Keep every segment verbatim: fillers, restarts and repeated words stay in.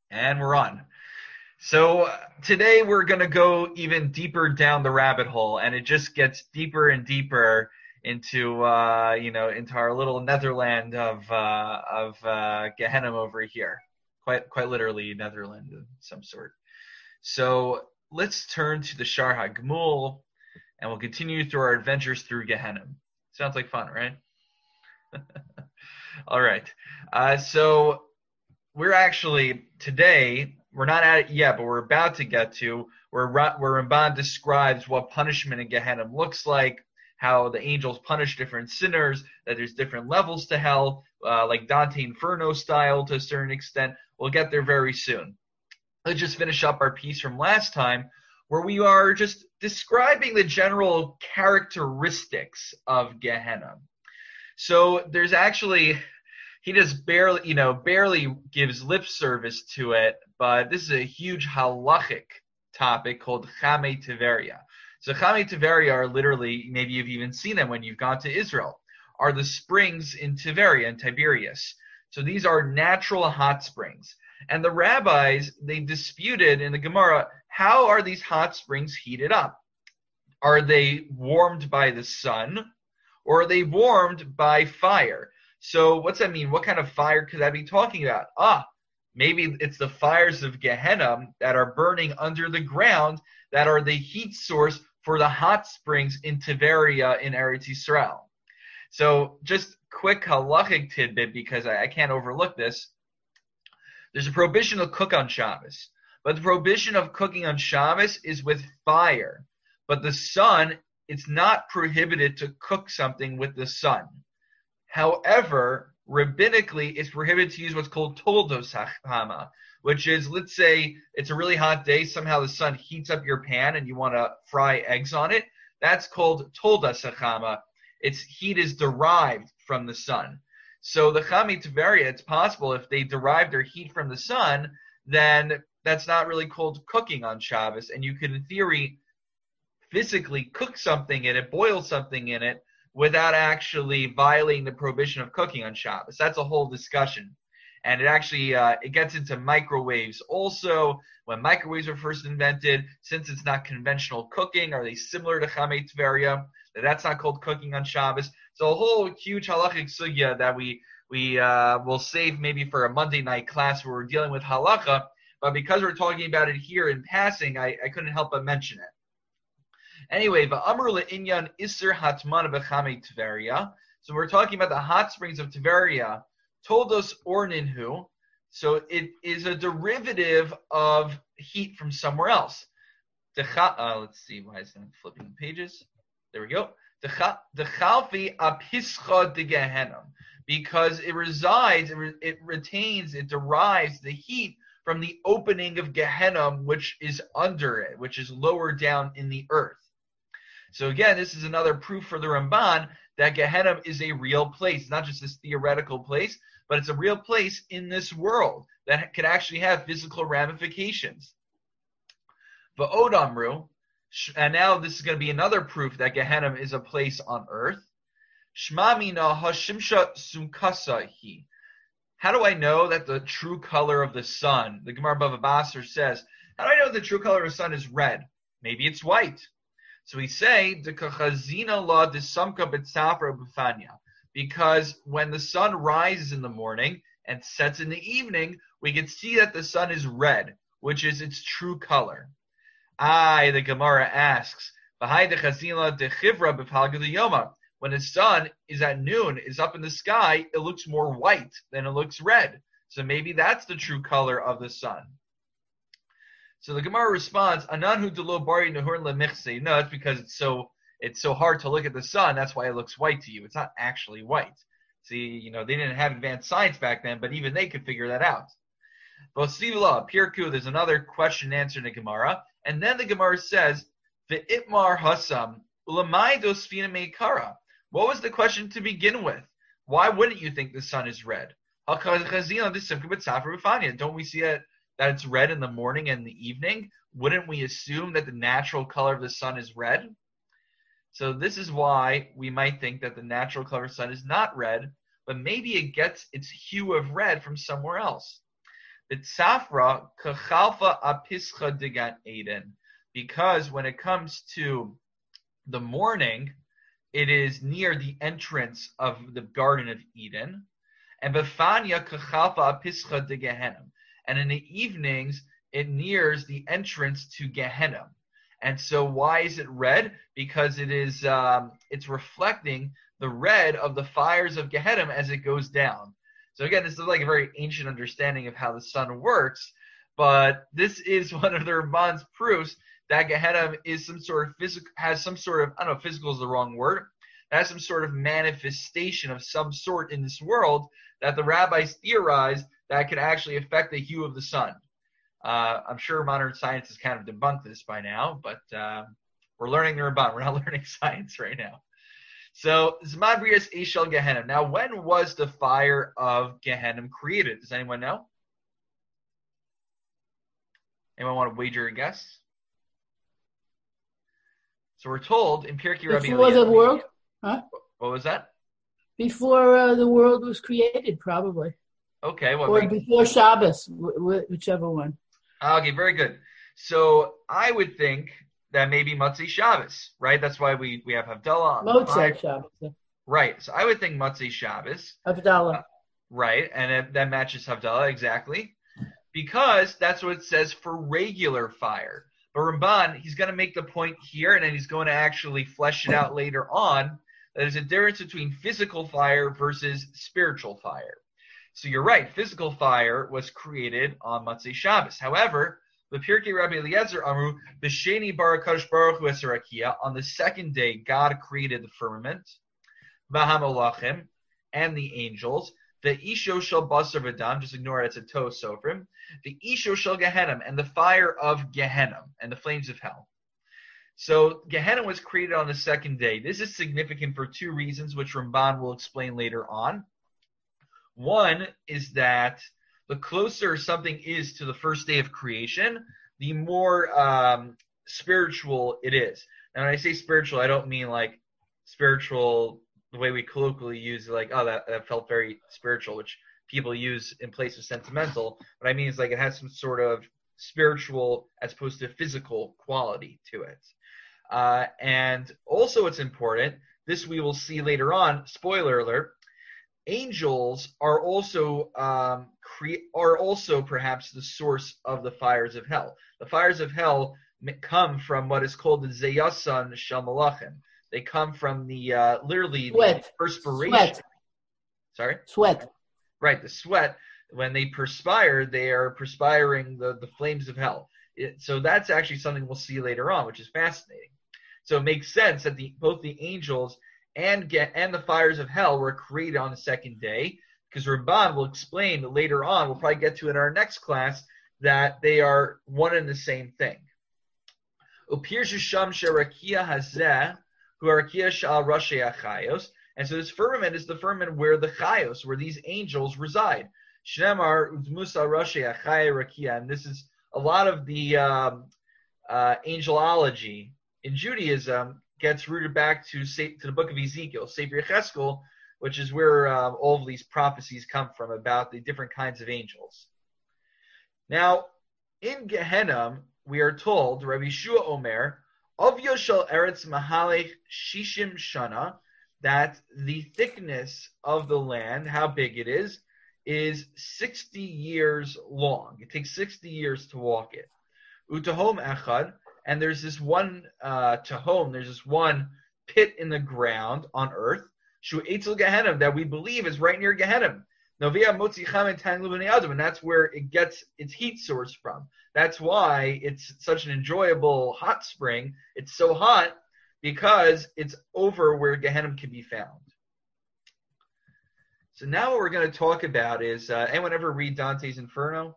And we're on. So uh, today we're going to go even deeper down the rabbit hole, and it just gets deeper and deeper into uh, you know into our little netherland of uh, of uh, Gehenna over here, quite quite literally netherland of some sort. So let's turn to the Shar HaGemul, and we'll continue through our adventures through Gehenna. Sounds like fun, right? All right. Uh, so we're actually today. We're not at it yet, but we're about to get to where where Ramban describes what punishment in Gehenna looks like, how the angels punish different sinners, that there's different levels to hell, uh, like Dante Inferno style to a certain extent. We'll get there very soon. Let's just finish up our piece from last time, where we are just describing the general characteristics of Gehenna. So there's actually, he just barely, you know, barely gives lip service to it, but this is a huge halachic topic called Chamei Tiveria. So Chamei Tiveria are literally, maybe you've even seen them when you've gone to Israel, are the springs in Tiberia and Tiberias. So these are natural hot springs. And the rabbis, they disputed in the Gemara, how are these hot springs heated up? Are they warmed by the sun, or are they warmed by fire? So what's that mean? What kind of fire could that be talking about? Ah, maybe it's the fires of Gehenna that are burning under the ground that are the heat source for the hot springs in Tiberia in Eretz Yisrael. So just quick halachic tidbit, because I, I can't overlook this. There's a prohibition to cook on Shabbos, but the prohibition of cooking on Shabbos is with fire. But the sun, it's not prohibited to cook something with the sun. However, rabbinically, it's prohibited to use what's called toldos hama, which is, let's say it's a really hot day, somehow the sun heats up your pan and you want to fry eggs on it. That's called toldos hama. Its heat is derived from the sun. So the Chamei Tiveria, it's possible if they derive their heat from the sun, then that's not really called cooking on Shabbos, and you could, in theory, physically cook something in it, boil something in it, without actually violating the prohibition of cooking on Shabbos. That's a whole discussion. And it actually, uh, it gets into microwaves also. When microwaves were first invented, since it's not conventional cooking, are they similar to Chamei Tiveria? That that's not called cooking on Shabbos. So a whole huge halachic sugya that we, we uh, will save maybe for a Monday night class where we're dealing with halacha. But because we're talking about it here in passing, I, I couldn't help but mention it. Anyway, va'amru le'inyan iser hatmana b'chamei Tiveria. So we're talking about the hot springs of Tiveria. Told us orninhu. So it is a derivative of heat from somewhere else. Uh, let's see, why is that flipping pages? There we go. The chalfi apischa de Gehenna, because it resides, it, re, it retains, it derives the heat from the opening of Gehenna, which is under it, which is lower down in the earth. So again, this is another proof for the Ramban that Gehenna is a real place, not just this theoretical place, but it's a real place in this world that can actually have physical ramifications. Va'od amru, and now this is going to be another proof that Gehenna is a place on earth. Shma mina hashimsha sumkasa hi. How do I know that the true color of the sun, the Gemara Bava Basra says, how do I know the true color of the sun is red? Maybe it's white. So we say, Dekachazina la desamka b'tzafra b'fanya. Because when the sun rises in the morning and sets in the evening, we can see that the sun is red, which is its true color. I, the Gemara asks, when the sun is at noon, is up in the sky, it looks more white than it looks red. So maybe that's the true color of the sun. So the Gemara responds, Ananhu delo bari nehur lemichse. No, it's because it's so it's so hard to look at the sun. That's why it looks white to you. It's not actually white. See, you know, they didn't have advanced science back then, but even they could figure that out. Vosivla, Pirku, there's another question answered in the Gemara. And then the Gemara says, Ve'itmar hasam, ulamai dosfina meikara. What was the question to begin with? Why wouldn't you think the sun is red? Don't we see that, that it's red in the morning and the evening? Wouldn't we assume that the natural color of the sun is red? So this is why we might think that the natural color of the sun is not red, but maybe it gets its hue of red from somewhere else. B'tzafra kachalfa apischa de Gan Eden. Because when it comes to the morning, it is near the entrance of the Garden of Eden. And Befania kachalfa apischa de Gehenna. And in the evenings, it nears the entrance to Gehenna. And so why is it red? Because it is um, it's reflecting the red of the fires of Gehenna as it goes down. So again, this is like a very ancient understanding of how the sun works, but this is one of the Ramban's proofs that Gehenna is some sort of physical, has some sort of, I don't know, physical is the wrong word, has some sort of manifestation of some sort in this world that the rabbis theorized that could actually affect the hue of the sun. Uh, I'm sure modern science has kind of debunked this by now, but uh, we're learning the Ramban. We're not learning science right now. So, Zman Brias Eshel Gehenna. Now, when was the fire of Gehenna created? Does anyone know? Anyone want to wager a guess? So we're told in Pirkei Rabbi Before Eliezer. the world? Huh? What was that? Before uh, the world was created, probably. Okay. Well, or we, before Shabbos, whichever one. Okay, very good. So I would think that maybe Motzei Shabbos, right? That's why we, we have Havdalah. Motzei Shabbos. Yeah. Right. So I would think Motzei Shabbos. Havdalah. Uh, right. And it, that matches Havdalah, exactly. Because that's what it says for regular fire. But Ramban, he's going to make the point here, and then he's going to actually flesh it out later on, that there's a difference between physical fire versus spiritual fire. So you're right, physical fire was created on Motzei Shabbos. However, the Pirkei Rabbi Eliezer Amru, B'sheni bara Kadosh Baruch Hu es harakia, on the second day, God created the firmament, V'hamolachim, and the angels, the Isho shel Basar V'dam, just ignore it, it's a Toh Sofrim, the Isho shel Gehenna, and the fire of Gehenna, and the flames of hell. So Gehenna was created on the second day. This is significant for two reasons, which Ramban will explain later on. One is that the closer something is to the first day of creation, the more um, spiritual it is. And when I say spiritual, I don't mean like spiritual the way we colloquially use it, like, oh, that, that felt very spiritual, which people use in place of sentimental. What I mean is like it has some sort of spiritual as opposed to physical quality to it. Uh, and also it's important, this we will see later on, spoiler alert, angels are also um, cre- are also perhaps the source of the fires of hell. The fires of hell come from what is called the Zeyasan Shel Malachim. They come from the uh, literally Sweat. the perspiration. Sweat. Sorry? Sweat. Right, the sweat. When they perspire, they are perspiring the, the flames of hell. It, so that's actually something we'll see later on, which is fascinating. So it makes sense that the both the angels and get and the fires of hell were created on the second day, because Ramban will explain later on, we'll probably get to in our next class, that they are one and the same thing. And so this firmament is the firmament where the chayos, where these angels reside. And this is a lot of the um, uh, angelology in Judaism gets rooted back to to the book of Ezekiel, Sefer Yecheskel, which is where um, all of these prophecies come from about the different kinds of angels. Now, in Gehenna, we are told, Rabbi Shua Omer, of Yoshel Eretz Mahalech Shishim Shana, that the thickness of the land, how big it is, is sixty years long. It takes sixty years to walk it. Utahom Echad, and there's this one uh, tahom, there's this one pit in the ground on earth, Shu Eitzel Gehenna, that we believe is right near Gehenna. Novia Motzi Cham and Tanglu B'nei Adam, and that's where it gets its heat source from. That's why it's such an enjoyable hot spring. It's so hot because it's over where Gehenna can be found. So now what we're going to talk about is, uh, anyone ever read Dante's Inferno?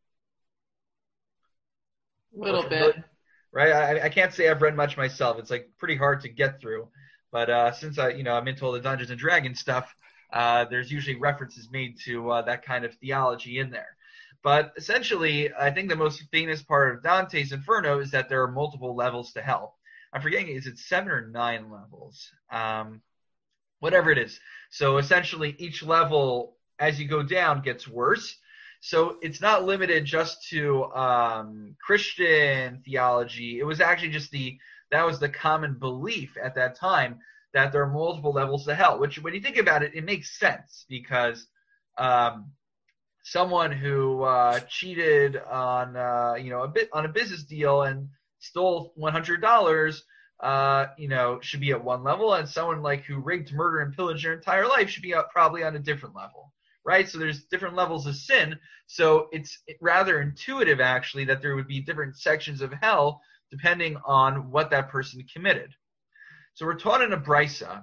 A little bit. Right? I, I can't say I've read much myself. It's like pretty hard to get through. But uh, since I, you know, I'm into all the Dungeons and Dragons stuff, uh, there's usually references made to uh, that kind of theology in there. But essentially, I think the most famous part of Dante's Inferno is that there are multiple levels to hell. I'm forgetting, is it seven or nine levels? Um, whatever it is. So essentially, each level, as you go down, gets worse. So it's not limited just to um, Christian theology. It was actually just the that was the common belief at that time that there are multiple levels to hell. Which, when you think about it, it makes sense because um, someone who uh, cheated on uh, you know a bit on a business deal and stole one hundred dollars, uh, you know, should be at one level, and someone like who raped, murder, and pillaged their entire life should be up, probably on a different level. Right? So there's different levels of sin. So it's rather intuitive, actually, that there would be different sections of hell depending on what that person committed. So we're taught in a brisa,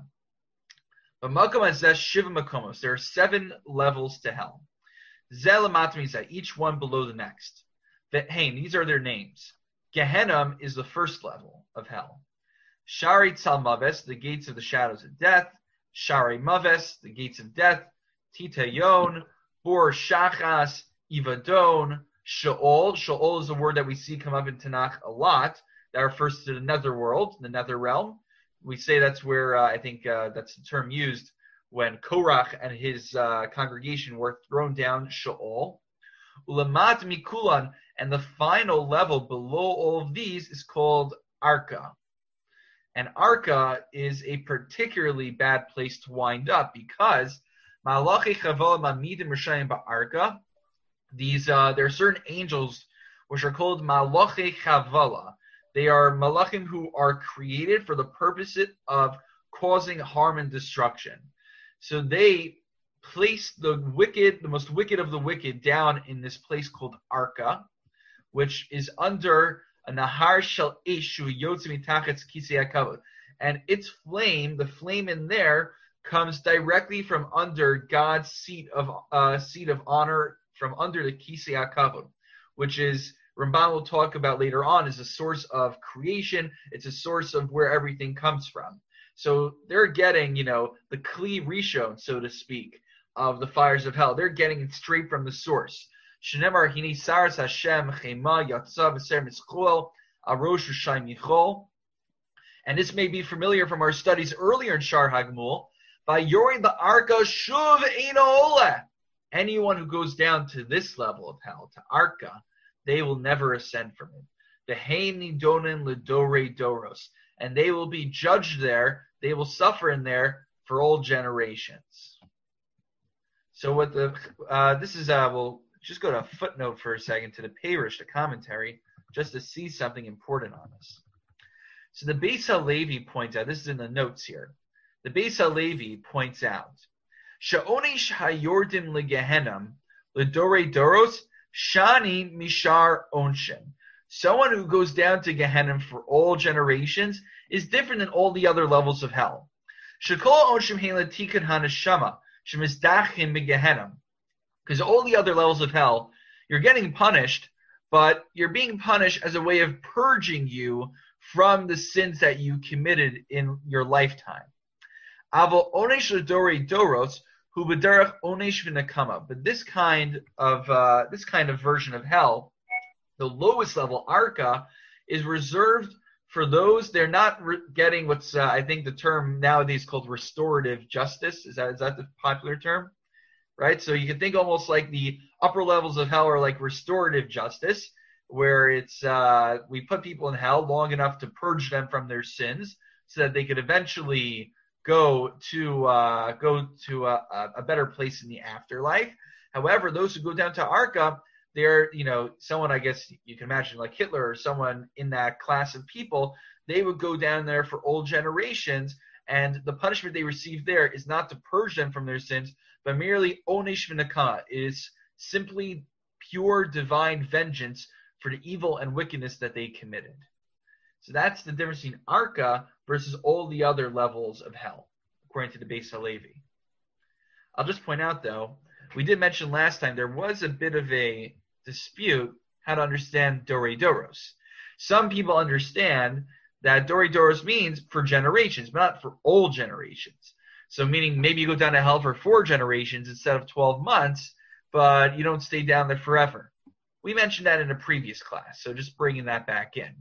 shiva makomos. There are seven levels to hell. Each one below the next. Hey, these are their names. Gehenna is the first level of hell. Shari Tzalmaves, the gates of the shadows of death. Shari Maves, the gates of death. Titayon, Bor Shachas, Ivadon, Sheol. Sheol is a word that we see come up in Tanakh a lot. That refers to the netherworld, the nether realm. We say that's where, uh, I think uh, that's the term used when Korach and his uh, congregation were thrown down Sheol. Ulamat Mikulan, and the final level below all of these is called Arka. And Arka is a particularly bad place to wind up because Malachi Chavala Mamidim Rishayim Ba'arka. These uh, there are certain angels which are called Malachi Chavala. They are malachim who are created for the purpose of causing harm and destruction. So they place the wicked, the most wicked of the wicked, down in this place called Arka, which is under a Nahar Shel Eshu Yotze Mitachetz Kisei HaKavod. And its flame, the flame in there, comes directly from under God's seat of uh, seat of honor, from under the Kisei HaKavod, which is, Ramban will talk about later on, is a source of creation. It's a source of where everything comes from. So they're getting, you know, the Kli Rishon, so to speak, of the fires of hell. They're getting it straight from the source. Shenemar Hini Saras Hashem Chema Yatzav Eser Mitzchol Arosh Shai Michol. And this may be familiar from our studies earlier in Shar Hagmul. By Yorin the Arka Shuv Eino Ole. Anyone who goes down to this level of hell, to Arka, they will never ascend from it. The Heini Donin Ledore Doros. And they will be judged there, they will suffer in there for all generations. So what the uh, this is uh we'll just go to a footnote for a second to the Parish, the commentary, just to see something important on this. So the Beis HaLevi points out, this is in the notes here. The Beis HaLevi points out, Sha'onish hayordim legehenam ledore doros shani mishar onshin. Someone who goes down to Gehenna for all generations is different than all the other levels of hell. Shekol onshim hela tikkun haneshama shemizdachim begehenna. Because all the other levels of hell, you're getting punished, but you're being punished as a way of purging you from the sins that you committed in your lifetime. Avo onesh ledore doros hu b'derech onesh v'nekama. But this kind of uh, this kind of version of hell, the lowest level, Arka, is reserved for those, they're not re- getting what's, uh, I think the term nowadays called restorative justice. Is that is that the popular term? Right? So you can think almost like the upper levels of hell are like restorative justice, where it's, uh, we put people in hell long enough to purge them from their sins so that they could eventually go to, uh, go to a, a better place in the afterlife. However, those who go down to Arka, they're, you know, someone, I guess you can imagine like Hitler or someone in that class of people, they would go down there for old generations, and the punishment they receive there is not to purge them from their sins, but merely onesh v'nekama. It is simply pure divine vengeance for the evil and wickedness that they committed. So that's the difference between Arka versus all the other levels of hell, according to the Beis HaLevi. I'll just point out, though, we did mention last time there was a bit of a dispute how to understand Dore Doros. Some people understand that Dore Doros means for generations, but not for all generations. So meaning maybe you go down to hell for four generations instead of twelve months, but you don't stay down there forever. We mentioned that in a previous class, so just bringing that back in.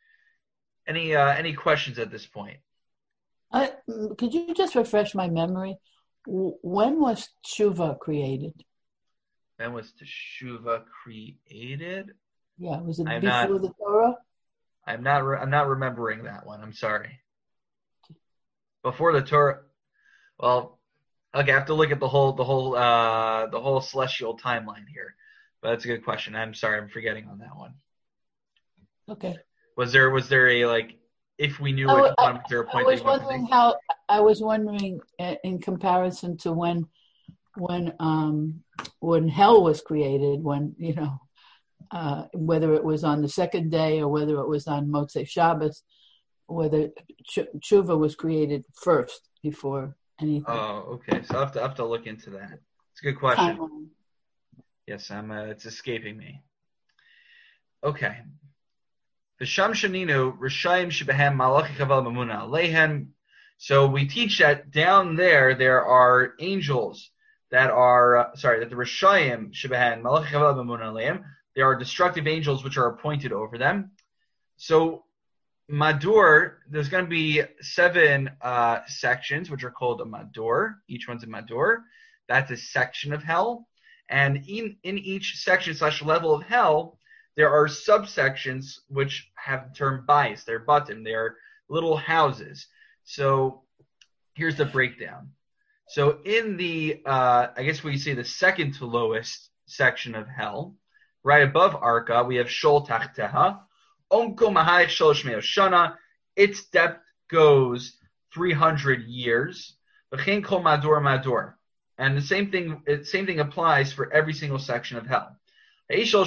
Any uh, any questions at this point? I, could you just refresh my memory? When was tshuva created? When was Teshuvah created? Yeah, was it I'm before not, the Torah? I'm not. Re- I'm not remembering that one. I'm sorry. Before the Torah. Well, okay. I have to look at the whole, the whole, uh, the whole celestial timeline here. But that's a good question. I'm sorry. I'm forgetting on that one. Okay. Was there, was there a like? If we knew I, it, I, was there a I point was that you wanted to wondering make? how. I was wondering uh, in comparison to when, when, um, when hell was created. When you know, uh, whether it was on the second day or whether it was on Motzei Shabbos, whether ch- tshuva was created first before anything. Oh, okay. So I have to, I have to look into that. It's a good question. Timeline. Yes, I'm. Uh, it's escaping me. Okay. V'sham shaninu rishayim shebehem malachi chaval mamuna alehem. So we teach that down there there are angels that are uh, sorry that the rishayim shebehem malachi chaval mamuna alehem. There are destructive angels which are appointed over them. So Madur, there's going to be seven uh, sections which are called a Madur. Each one's a Madur. That's a section of hell. And in, in each section slash level of hell, there are subsections which have the term bias. They're button. They're little houses. So here's the breakdown. So in the, uh, I guess we say the second to lowest section of hell, right above Arka, we have Shol Tachteha. Omko Mahayich Sholosh Me'os Shana. Its depth goes three hundred years. V'chein Kol Madur Madur. And the same thing, same thing applies for every single section of hell. So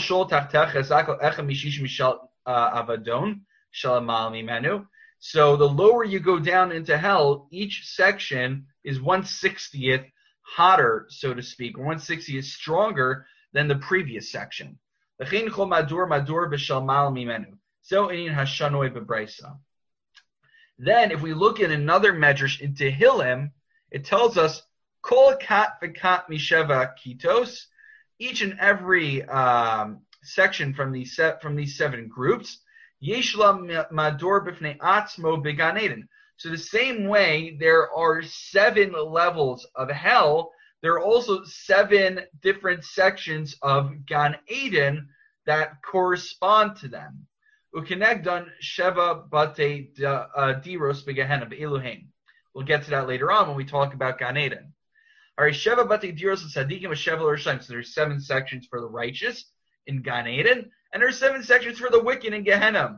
the lower you go down into hell, each section is one sixtieth hotter, so to speak, or one sixtieth stronger than the previous section. Then, if we look at another medrash in Tehillim, it tells us Kol kat v'kat misheva kitos. Each and every um, section from these se- from these seven groups, yeshla mador b'fnei atzmo began Eden. So the same way there are seven levels of hell, there are also seven different sections of Gan Eden that correspond to them. Ukenegdon sheva bate diros begehenna be'iluhein. We'll get to that later on when we talk about Gan Eden. All right, Sheva Bati Diros and Sadiqim and Sheva L'Rishayim. So there's seven sections for the righteous in Gan Eden, and there's seven sections for the wicked in Gehenna.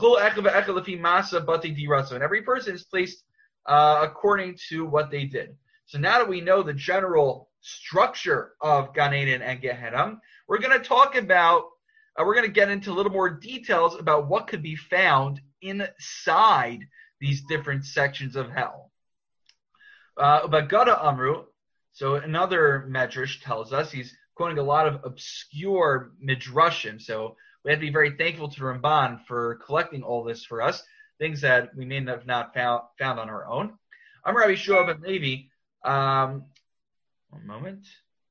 And every person is placed uh, according to what they did. So now that we know the general structure of Gan Eden and Gehenna, we're going to talk about, uh, we're going to get into a little more details about what could be found inside these different sections of hell. Uh, Bagada Amru. So another medrash tells us, he's quoting a lot of obscure midrashim. So we have to be very thankful to Ramban for collecting all this for us, things that we may have not found, found on our own. I'm Rabbi Shua ben Levi. Um, one moment.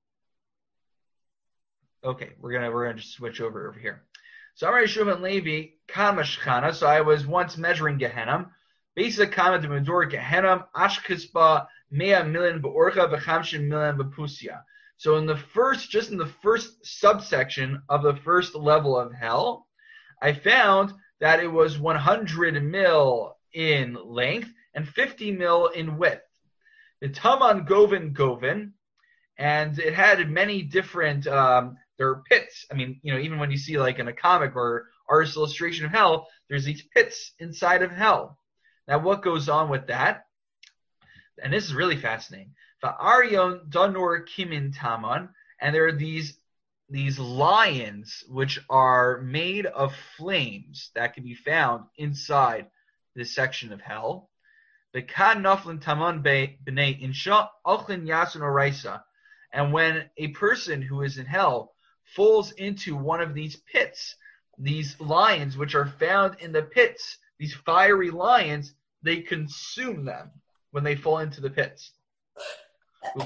Okay, we're gonna we're gonna just switch over over here. So I'm Rabbi Shua ben Levi Kamashchana. So I was once measuring Gehenna. Basic comment to Medur Gehenna Ashkisba. Mea million beorcha v'chamshin million bepusia. So in the first, just in the first subsection of the first level of hell, I found that it was one hundred mil in length and fifty mil in width. The Taman Govin Govin, and it had many different. Um, there are pits. I mean, you know, even when you see like in a comic or artist illustration of hell, there's these pits inside of hell. Now, what goes on with that? And this is really fascinating. Va'aryon danur kimin taman, and there are these these lions which are made of flames that can be found inside this section of hell. V'kan naflin taman b'nei insha ochlin yasun oraisa, and when a person who is in hell falls into one of these pits, these lions which are found in the pits, these fiery lions, they consume them when they fall into the pits. And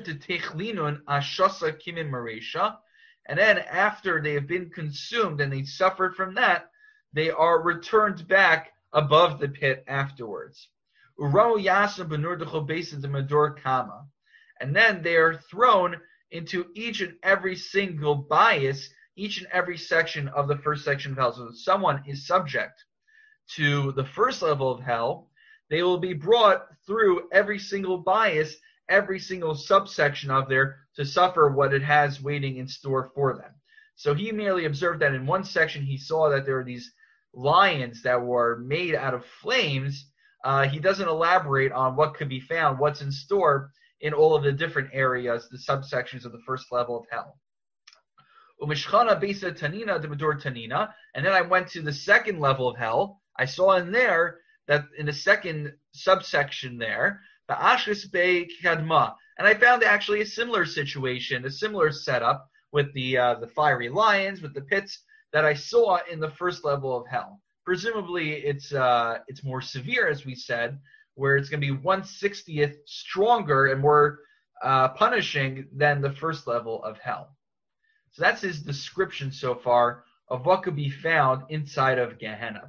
then after they have been consumed and they suffered from that, they are returned back above the pit afterwards. And then they are thrown into each and every single bias, each and every section of the first section of hell. So if someone is subject to the first level of hell, they will be brought through every single bias, every single subsection of there to suffer what it has waiting in store for them. So he merely observed that in one section he saw that there were these lions that were made out of flames. Uh, he doesn't elaborate on what could be found, what's in store in all of the different areas, the subsections of the first level of hell. Umishchana Besa Tanina de Medur Tanina, and then I went to the second level of hell. I saw in there that in the second subsection there, the Ashris Be Kadma, and I found actually a similar situation, a similar setup with the uh, the fiery lions, with the pits that I saw in the first level of hell. Presumably, it's uh, it's more severe, as we said, where it's going to be one sixtieth stronger and more uh, punishing than the first level of hell. So that's his description so far of what could be found inside of Gehenna.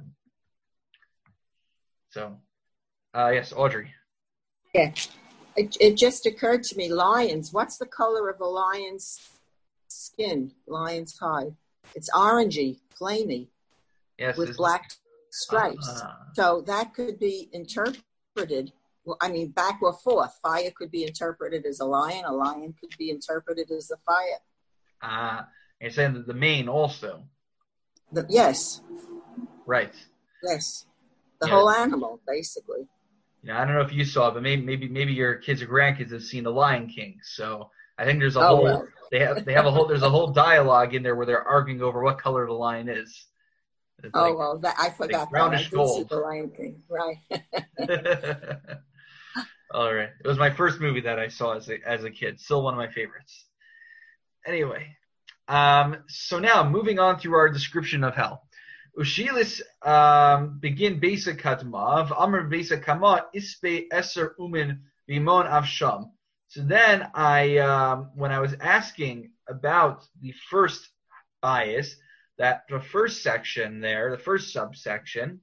So, uh, yes, Audrey. Yeah, it, it just occurred to me, lions. What's the color of a lion's skin, lion's hide? It's orangey, flamey, yes, with black stripes. Uh, so that could be interpreted, well, I mean, back or forth. Fire could be interpreted as a lion. A lion could be interpreted as a fire. Ah, uh, you're saying that the mane also. The, yes. Right. Yes. The yeah. whole animal, basically. Yeah, I don't know if you saw, but maybe maybe maybe your kids or grandkids have seen The Lion King. So I think there's a oh, whole well. they have they have a whole there's a whole dialogue in there where they're arguing over what color the lion is. It's oh like, well, that, I forgot like brownish that. I did see gold. The Lion King, right? All right, it was my first movie that I saw as a as a kid. Still one of my favorites. Anyway, um, so now moving on through our description of hell. Ushilis um, begin basic katma of Amr basic kama ispe eser umin vimon avsham. So then I, um, when I was asking about the first bias, that the first section there, the first subsection,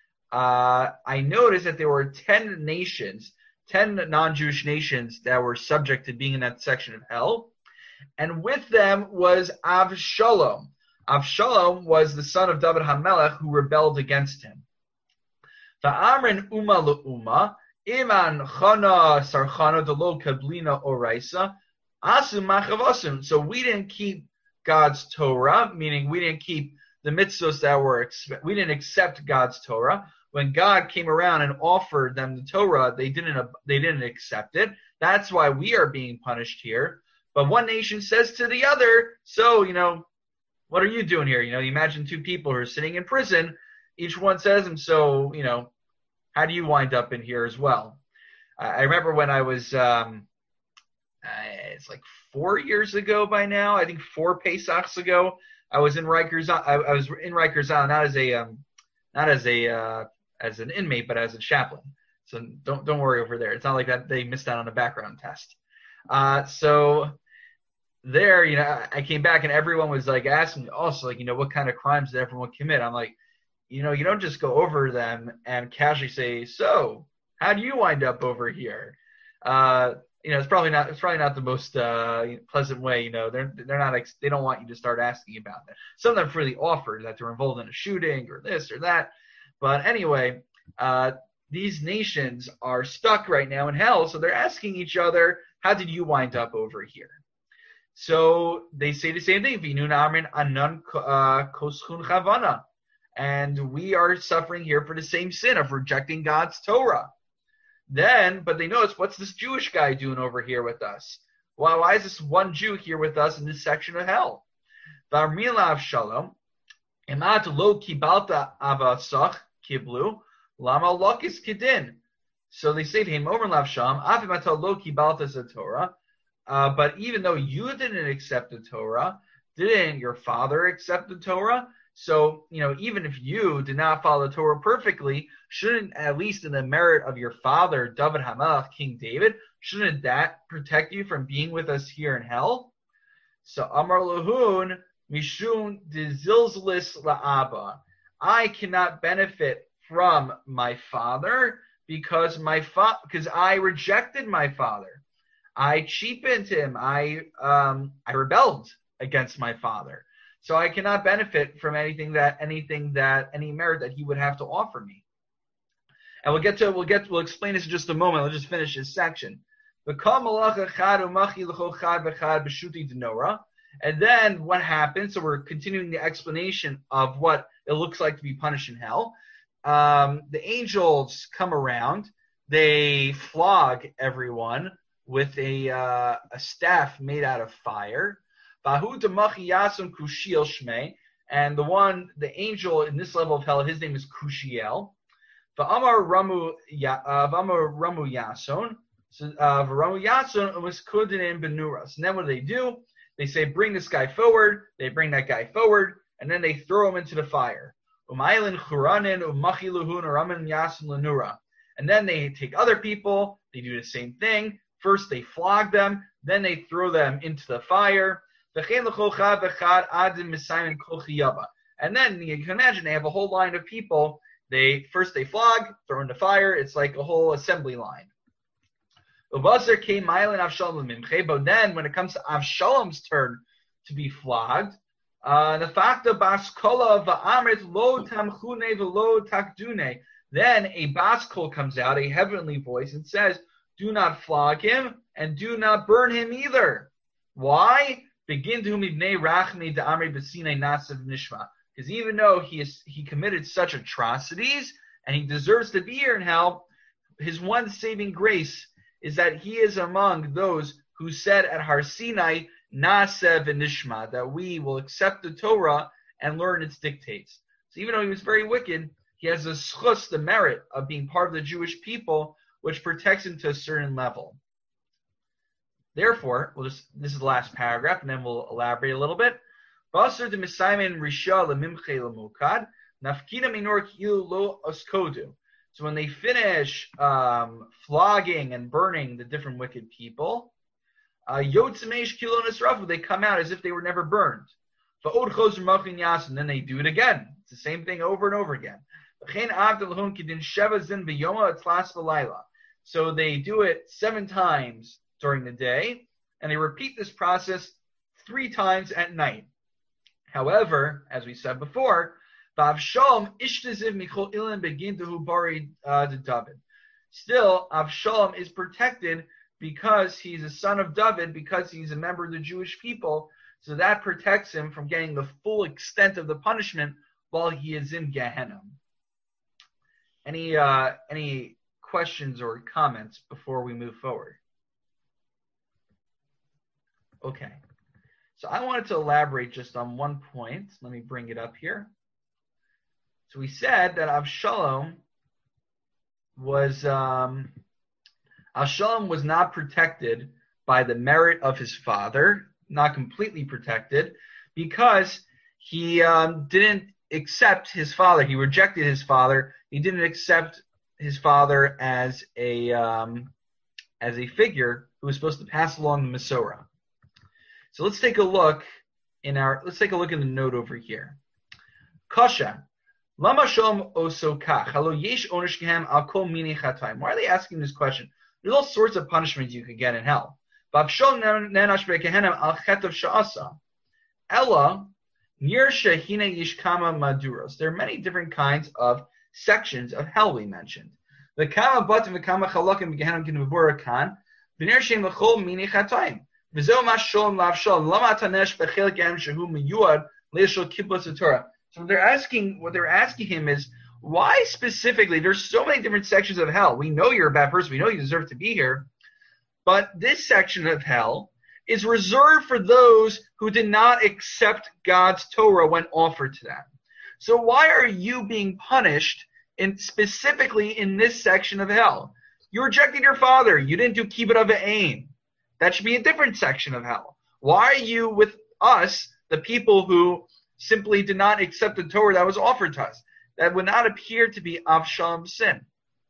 uh, I noticed that there were ten nations, ten non-Jewish nations that were subject to being in that section of hell, and with them was Avshalom. Avshalom was the son of David HaMelech who rebelled against him. Va'amrin uma le'uma, iman chana sarchana delo kablina oraisa, asu machavasum. So we didn't keep God's Torah, meaning we didn't keep the mitzvos that were, we didn't accept God's Torah. When God came around and offered them the Torah, they didn't, they didn't accept it. That's why we are being punished here. But one nation says to the other, so, you know, what are you doing here? You know, you imagine two people who are sitting in prison. Each one says, and so, you know, how do you wind up in here as well? I, I remember when I was, um, uh, it's like four years ago by now, I think four Pesachs ago, I was in Rikers, I, I was in Rikers Island, not as a, um, not as a, uh, as an inmate, but as a chaplain. So don't, don't worry over there. It's not like that they missed out on a background test. Uh, so, there, you know, I came back and everyone was like asking me also, like, you know, what kind of crimes did everyone commit? I'm like, you know, you don't just go over them and casually say, so how do you wind up over here? Uh, you know, it's probably not, it's probably not the most uh, pleasant way. You know, they're they're not, they don't want you to start asking about that. Some of them freely offered that they're involved in a shooting or this or that. But anyway, uh, these nations are stuck right now in hell, so they're asking each other, how did you wind up over here? So they say the same thing. And we are suffering here for the same sin of rejecting God's Torah. Then, but they notice, what's this Jewish guy doing over here with us? Why, why is this one Jew here with us in this section of hell? Shalom. So they say to him, Omer Lav Sham, Afimata lo kibalta Torah. Uh, but even though you didn't accept the Torah, didn't your father accept the Torah? So, you know, even if you did not follow the Torah perfectly, shouldn't, at least in the merit of your father, David HaMelech, King David, shouldn't that protect you from being with us here in hell? So, Amar Lahun, Mishun Dezilzlis La'aba. I cannot benefit from my father because my fa- because I rejected my father. I cheapened him. I um, I rebelled against my father. So I cannot benefit from anything that anything that any merit that he would have to offer me. And we'll get to we'll get we'll explain this in just a moment. Let's just finish this section. And then what happens? So we're continuing the explanation of what it looks like to be punished in hell. Um, the angels come around. They flog everyone with a uh, a staff made out of fire. And the one, the angel in this level of hell, his name is Kushiel. V'amar Ramu Ramu Yason. So Ramu Yason was Kudinim Benuras. And then what do they do? They say, bring this guy forward. They bring that guy forward, and then they throw him into the fire. And then they take other people. They do the same thing. First, they flog them. Then they throw them into the fire. And then you can imagine they have a whole line of people. They first they flog, throw in the fire. It's like a whole assembly line. But then when it comes to Avshalom's turn to be flogged, uh, the fact of Baskola va'amrit lo tamchune v'lo takdune, then a Baskol comes out, a heavenly voice, and says, do not flog him and do not burn him either. Why? Begin to mibnei rachmi da'amri b'sinei nasav nishma. Because even though he is he committed such atrocities and he deserves to be here in hell, his one saving grace is that he is among those who said at Har Sinai, Nasev v'nishma, that we will accept the Torah and learn its dictates. So even though he was very wicked, he has the schus, the merit of being part of the Jewish people, which protects him to a certain level. Therefore, we'll just, this is the last paragraph, and then we'll elaborate a little bit. Basar de misaimen risha lemimche lemukad, nafkina minor kilu lo oskodu. So when they finish um, flogging and burning the different wicked people, yotzemesh kilo nisrafu, they come out as if they were never burned. Va'od choser machin yas, and then they do it again. It's the same thing over and over again. So they do it seven times during the day, and they repeat this process three times at night. However, as we said before, Avshalom ishtaziv michol ilan begin to bari David. Still, Avshalom is protected because he's a son of David, because he's a member of the Jewish people. So that protects him from getting the full extent of the punishment while he is in Gehenna. Any uh, any questions or comments before we move forward? Okay. So I wanted to elaborate just on one point. Let me bring it up here. So we said that Avshalom was um, Avshalom was not protected by the merit of his father, not completely protected, because he um, didn't accept his father. He rejected his father. He didn't accept his father as a um, as a figure who was supposed to pass along the Masorah. So let's take a look in our let's take a look in the note over here. Kasha. Lama shom osokach. Halo yesh onish gehem al kol mini chatayim. Why are they asking this question? There's all sorts of punishments you could get in hell. Vavshol nenash bekehenem al chet of sha'asa. Ella nir shehina yishkama maduros. There are many different kinds of sections of hell we mentioned. The kama batim v'kama chalakim begehenem kinvura kan. V'nir shem l'chol mini chatayim. V'zeo mashol lavshol lama tanesh bechel gehem shehu miyuad leishol kibbutz Torah. So they're asking, what they're asking him is, why specifically? There's so many different sections of hell. We know you're a bad person. We know you deserve to be here. But this section of hell is reserved for those who did not accept God's Torah when offered to them. So why are you being punished in specifically in this section of hell? You rejected your father. You didn't do kibbut of aim. That should be a different section of hell. Why are you with us, the people who simply did not accept the Torah that was offered to us? That would not appear to be Avshalom's sin.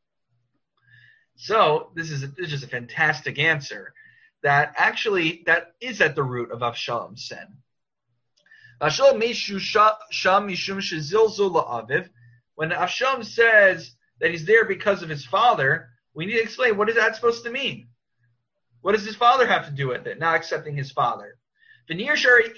So this is, a, this is a fantastic answer. That actually, that is at the root of Avshalom's sin. When Avshalom says that he's there because of his father, we need to explain, what is that supposed to mean? What does his father have to do with it? Not accepting his father. It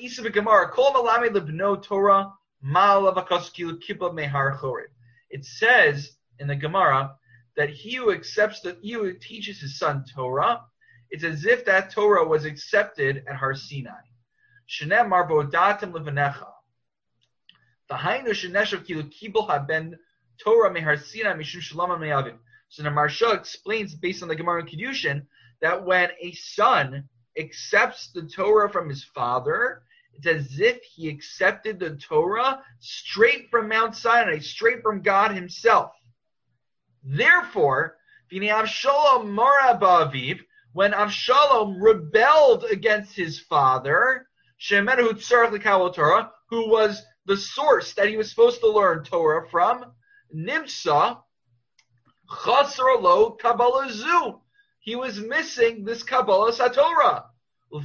says in the Gemara that he who accepts the, he who teaches his son Torah, it's as if that Torah was accepted at Har Sinai. Shenemar bo'odatem levanecha. V'hainu sheneshav kilu kibul haben Torah mehar Sinai mishum shalom me'avim. So the Maharsha explains, based on the Gemara in Kiddushin, that when a son accepts the Torah from his father, it's as if he accepted the Torah straight from Mount Sinai, straight from God himself. Therefore, when Avshalom rebelled against his father, who was the source that he was supposed to learn Torah from, Nimsa, Chasar lo Kabbalah zu. He was missing this Kabbalah Satorah. So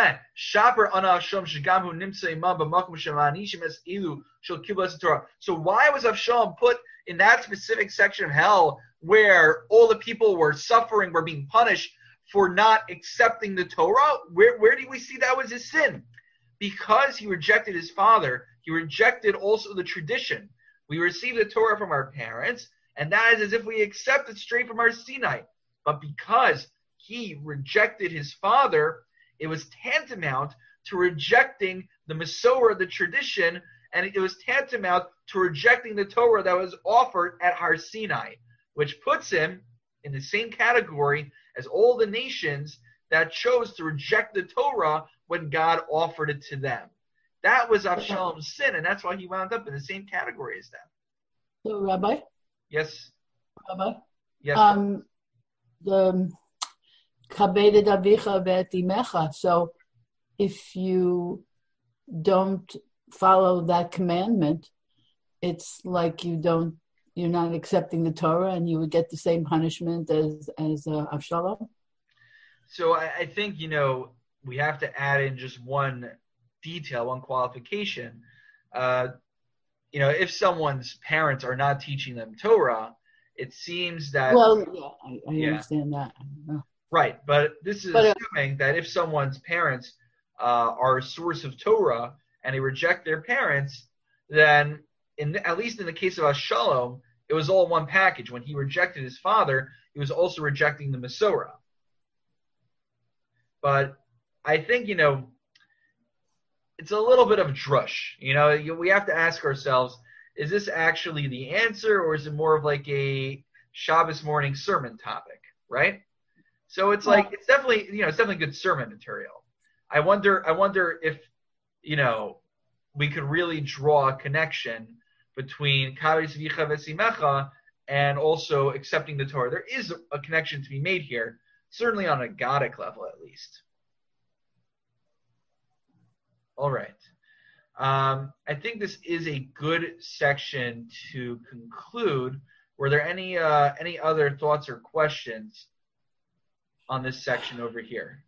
why was Avshalom put in that specific section of hell where all the people were suffering, were being punished for not accepting the Torah? Where, where do we see that was his sin? Because he rejected his father, he rejected also the tradition. We receive the Torah from our parents, and that is as if we accept it straight from our Sinai. But because he rejected his father, it was tantamount to rejecting the Masorah, the tradition, and it was tantamount to rejecting the Torah that was offered at Har Sinai, which puts him in the same category as all the nations that chose to reject the Torah when God offered it to them. That was Avshalom's sin, and that's why he wound up in the same category as them. So, Rabbi? Yes. Rabbi? Yes. Um, the Kabeded Avicha Ve'et Imecha. So, if you don't follow that commandment, it's like you don't, you're not accepting the Torah, and you would get the same punishment as as uh, Avshalom. So I, I think, you know, we have to add in just one detail, one qualification. Uh, you know, if someone's parents are not teaching them Torah, it seems that... Well, yeah, I, I yeah. understand that. Right, but this is but, assuming uh, that if someone's parents uh, are a source of Torah and they reject their parents, then in the, at least in the case of Avshalom, it was all one package. When he rejected his father, he was also rejecting the Masorah. But I think, you know, it's a little bit of a drush. You know, you, we have to ask ourselves, is this actually the answer, or is it more of like a Shabbos morning sermon topic, right? So it's like, it's definitely, you know, it's definitely good sermon material. I wonder, I wonder if, you know, we could really draw a connection between Kaves Vicha Vesimecha and also accepting the Torah. There is a connection to be made here, certainly on a Godic level at least. All right. Um, I think this is a good section to conclude. Were there any uh, any other thoughts or questions on this section over here?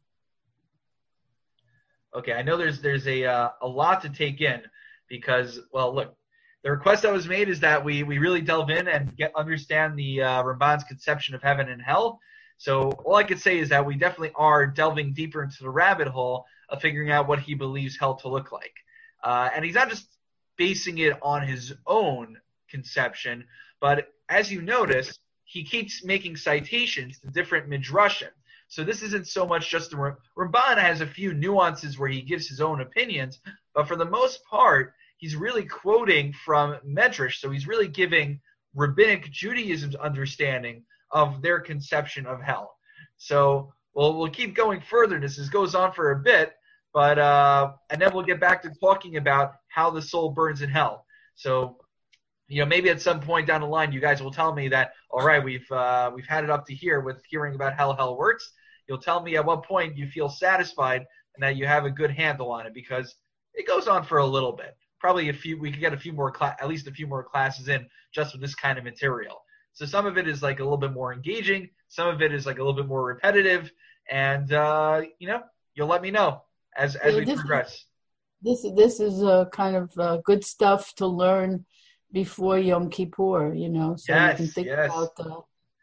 Okay, I know there's there's a uh, a lot to take in because, well, look, the request that was made is that we we really delve in and get understand the uh, Ramban's conception of heaven and hell. So all I could say is that we definitely are delving deeper into the rabbit hole of figuring out what he believes hell to look like. Uh, and he's not just basing it on his own conception, but as you notice, he keeps making citations to different midrashim. So this isn't so much just the Ramban has a few nuances where he gives his own opinions, but for the most part, he's really quoting from Medrash. So he's really giving Rabbinic Judaism's understanding of their conception of hell. So we'll we'll keep going further. This is, goes on for a bit, but uh, and then we'll get back to talking about how the soul burns in hell. So, you know, maybe at some point down the line, you guys will tell me that, all right, we've uh, we've had it up to here with hearing about how hell works. You'll tell me at what point you feel satisfied and that you have a good handle on it, because it goes on for a little bit. Probably a few, we could get a few more, cla- at least a few more classes in just with this kind of material. So some of it is like a little bit more engaging. Some of it is like a little bit more repetitive. And, uh, you know, you'll let me know as, as yeah, we this, progress. This, this is uh, kind of uh, good stuff to learn before Yom Kippur, you know, so yes, you can think yes. about uh,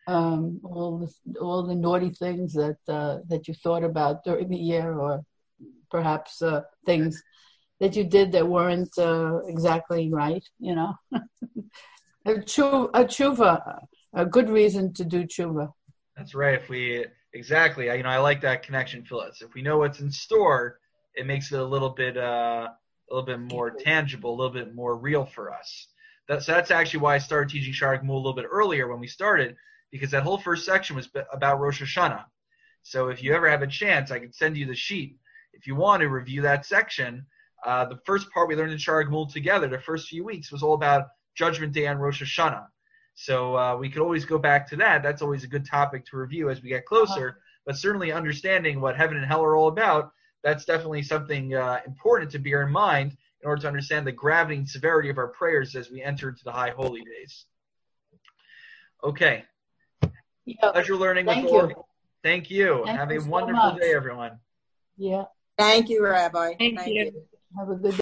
um, all the all the naughty things that uh, that you thought about during the year, or perhaps uh, things that you did that weren't uh, exactly right. You know, a tshuva, a tshuva, a good reason to do tshuva. That's right. If we exactly, I, you know, I like that connection, Phyllis. If we know what's in store, it makes it a little bit, uh, a little bit more tangible, a little bit more real for us. That's so that's actually why I started teaching Sha'ar Gimel a little bit earlier when we started, because that whole first section was about Rosh Hashanah. So if you ever have a chance, I can send you the sheet if you want to review that section. Uh, the first part we learned in Sha'ar Gimel together, the first few weeks, was all about Judgment Day on Rosh Hashanah. So uh, we could always go back to that. That's always a good topic to review as we get closer. Uh-huh. But certainly understanding what heaven and hell are all about, that's definitely something uh, important to bear in mind in order to understand the gravity and severity of our prayers as we enter into the high holy days. Okay. Yeah. Pleasure learning Thank with you. all. Thank you. Thank Have you a so wonderful much. day, everyone. Yeah. Thank you, Rabbi. Thank Thank you. you. Have a good day.